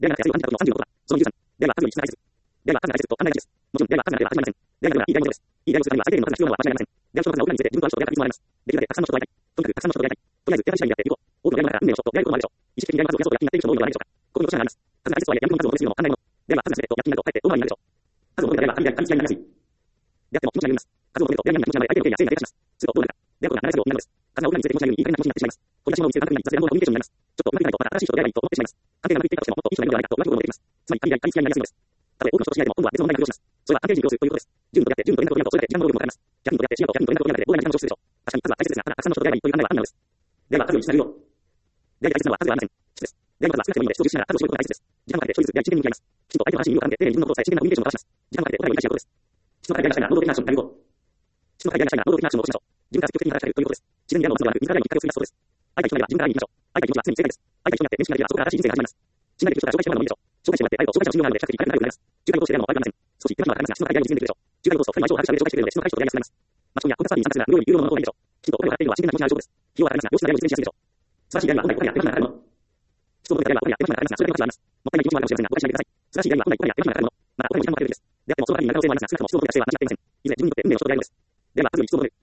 では、安全の30のことは、その23。では、数より質なです。では、数がないですと、案内です。もちろん、では、数がないでは始まりません。では、数がいいです。いいです。いいです。数がないのは最低限の数が必要なのは間違いありません。では、その数が多くなりつつ、順番の裏について、順番の人がいつもあります。できるだけたくさんの人がやりたい。とにかくたくさんの人がやりたい。とりあえず、手配師にやっていこう。多くの現場から運命の人とやることもあるでしょう。意識的にやる数を増やそうと躍起になっている人も多いのではないでしょうか。ここに落としがあります。数が大切とはいえ、闇の数を増やすのも案内も。では、数が全てと躍起になると、かえって大回りになるでしょう。数を求めてやれば、神々になりやすい。であっても、気持ちが緩みます。数を求めると、闇の気持ちが相手の経緯や性が低下します。すると、どうなるか。であることが7作業になるのです。数が多くなりつつ、気持ちが緩み、いい加減な気持ちになってしまいます。小出し物を見せる感覚に、雑談のコミュニケーションになります。ちょっとうまくいかないと、また新しい人と出会えばいいと思ってしまいます。関係がうまくいっていたとしても、もっといい人がいるのではないかと浮気心も出てきます。つまり、神々になりやすいのです。たとえ多くの人と知り合えても、今度は別の問題が浮上します。それは関係人を利用するということです。順と出会って、順と連絡を取り合うと、それだけ時間の労力もかかります。100人と出会って、100人と連絡を取り合うだけで、膨大な時間を消費するでしょう。確かに数は大切ですが、ただ、たくさんの人と出会えばいいという案内はあるのです。では、数を一致させるよう。では、大切なのは数ではありません。質です。では、まずは少なくてもいいので、質を重視しながら数を絞ることが大切です。時間をかけて、処理するや一元に向き合います。きちんと相手の話に意味を絡んで、丁寧に自分のことを伝え、自然なコミュニケーションを交わします。時間をかけて答えを理解し合うことです。質の高いやりがしたいが、能動的なアクションになりこう。質の高いやりがしたいが、能動的なアクションを起こしましょう。自分から積極的に働きかけるということです。自然にやるのをするのではなく、自らにきっかけを作り出すことです。相手が人ならば自分から会いに行きましょう。相手の気持ちは常に正解です。相手が人になって面識ができれば、そこから新しい人生が始まります。信頼できる人から紹介してもらうのもいいでしょう。紹介してもらって相手を紹介者の信用があるので、比較的仲良くなります。仲介同士でやるのも悪くありません。少し手間暇がかかりますが、質の高いやりを実現できるでしょう。仲介同士と深い相性を把握して紹介してくれるので、質の高い人と出会いやすくなります。マチコンやコンテストに参加するなら、有料のものをいいでしょう。きちんとお金を払っているのは真剣な気持ちがある証拠です。費用はかかりますが、良質な出会いを実現しやすいでしょう。素晴らしい出会いは本来お金や手間暇がかかるもの。質を求めてやればお金や手間暇がかかりますが、それだけの価値はあります。もったいない気持ちもあるかもしれませんが、誤解しないでください。素晴らしい出会いは本来お金や手間暇がかかるもの。また、お金も時間もかかるべきです。であっても、その代わりになる可能性もありますが、少なくとも質を求めてやる手は間違っていません。いずれ自分にとって運命の人と出会えるのです。では、数より質を求める。